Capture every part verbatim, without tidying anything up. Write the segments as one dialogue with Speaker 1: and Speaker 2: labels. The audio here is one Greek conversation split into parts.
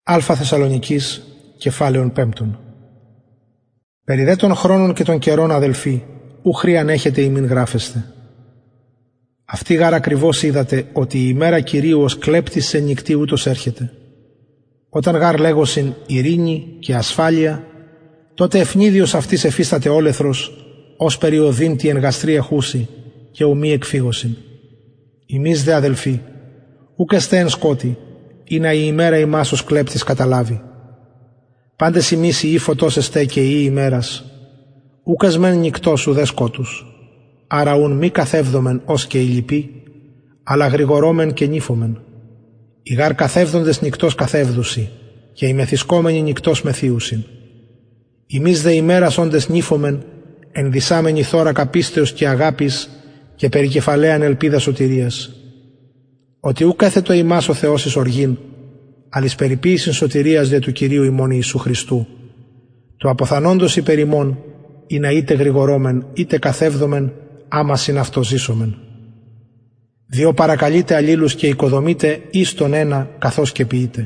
Speaker 1: Α Θεσσαλονικής, κεφάλαιον πέμπτον. Περί δε των χρόνων και των καιρών, αδελφοί, ου χρείαν έχετε ημίν γράφεστε. Αυτή γάρα ακριβώς είδατε ότι η ημέρα Κυρίου ως κλέπτης σε νυκτή ούτως έρχεται. Όταν γάρ λέγωσιν ειρήνη και ασφάλεια, τότε ευνίδιος αυτής εφίσταται όλεθρος, ως περιοδήν τι εν γαστρή εχούση και ου μη εκφύγωσιν. Ημείς δε, αδελφοί, ούκ εστε εν σκότη, ή να η ημέρα ημάς ως κλέπτης καταλάβει. Πάντες ημείς οι φωτός εστέ και οι ημέρας, ούκ εσμέν νυκτός ουδέ σκότους, άρα ουν μη καθεύδομεν ως και οι λοιποί, αλλά γρηγορώμεν και νύφομεν. Οι γάρ καθεύδοντες νυκτός καθεύδουσι, και οι μεθυσκόμενοι νυκτός μεθύουσιν. Ημείς δε ημέρας όντες νύφομεν, ενδυσάμενοι θώρακα πίστεως και αγάπης και περικεφαλαίαν ελπίδα σωτηρίας. Ότι ούκ έθετο ημάς ο Θεός εις οργήν, αλλά εις περιποίησιν σωτηρίας δια του Κυρίου ημών Ιησού Χριστού, το αποθανόντος υπερ ημών, ή να είτε γρηγορώμεν είτε καθεύδομεν, άμα συν αυτό ζήσομεν. Διό παρακαλείτε αλλήλους και οικοδομείτε εις τον ένα καθώς και ποιείτε.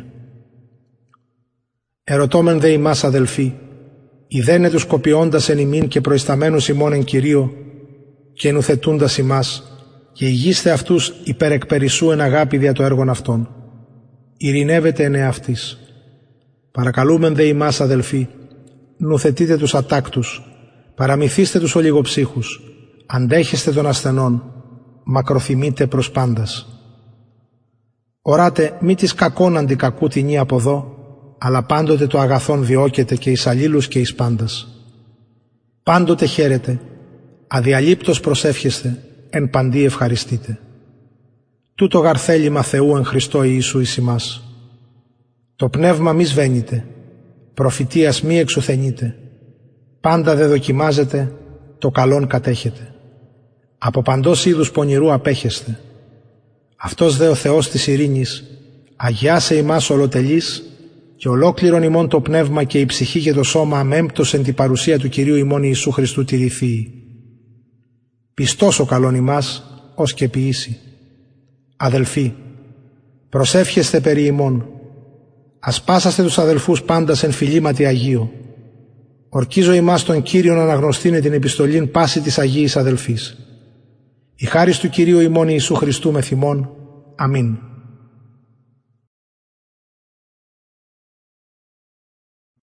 Speaker 1: Ερωτώμεν δε ημάς, αδελφοί, ιδένε τους κοπιώντας εν ημίν και προϊσταμένους ημών εν Κυρίω, και νουθετούντας ημάς, και ηγείστε αυτούς υπερεκπερισσού εν αγάπη δια το έργον αυτών. Ειρηνεύετε εν εαυτής. Παρακαλούμεν δε ημάς, αδελφοί, νουθετείτε τους ατάκτους, παραμυθίστε τους ολιγοψύχους, αντέχεστε των ασθενών, μακροθυμείτε προς πάντας. Οράτε μη της κακόν αντικακού τινή από εδώ, αλλά πάντοτε το αγαθόν διώκετε και εις αλλήλους και εις πάντας. Πάντοτε χαίρετε, αδιαλείπτως προσεύχεστε, εν παντί ευχαριστείτε. Τούτο γαρ θέλημα Θεού εν Χριστώ Ιησού εις ημάς. Το πνεύμα μη σβαίνετε, προφητείας μη εξουθενείτε, πάντα δε δοκιμάζετε, το καλόν κατέχετε. Από παντός είδους πονηρού απέχεστε. Αυτός δε ο Θεός της ειρήνης, αγιάσε ημάς ολοτελείς, και ολόκληρον ημών το πνεύμα και η ψυχή και το σώμα αμέμπτος εν την παρουσία του Κυρίου ημών Ιησού Χριστού τηρηθείη. Πιστός ο καλόν ημάς, ως και ποιήσει. Αδελφοί, προσεύχεστε περί ημών. Ασπάσαστε τους αδελφούς πάντας εν φιλήματι Αγίου. Ορκίζω ημάς τον Κύριον αναγνωστήνε την επιστολήν πάση της Αγίης αδελφής. Η χάρις του Κυρίου ημών Ιησού Χριστού μεθ' ημών. Αμήν.